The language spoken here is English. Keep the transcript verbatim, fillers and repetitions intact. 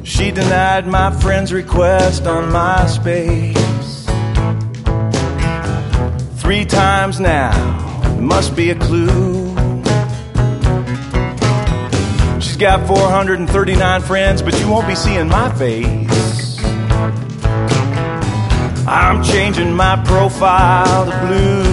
She denied my friend's request on MySpace. Three times now, must be a clue. She's got four hundred thirty-nine friends, but you won't be seeing my face. I'm changing my profile to blue.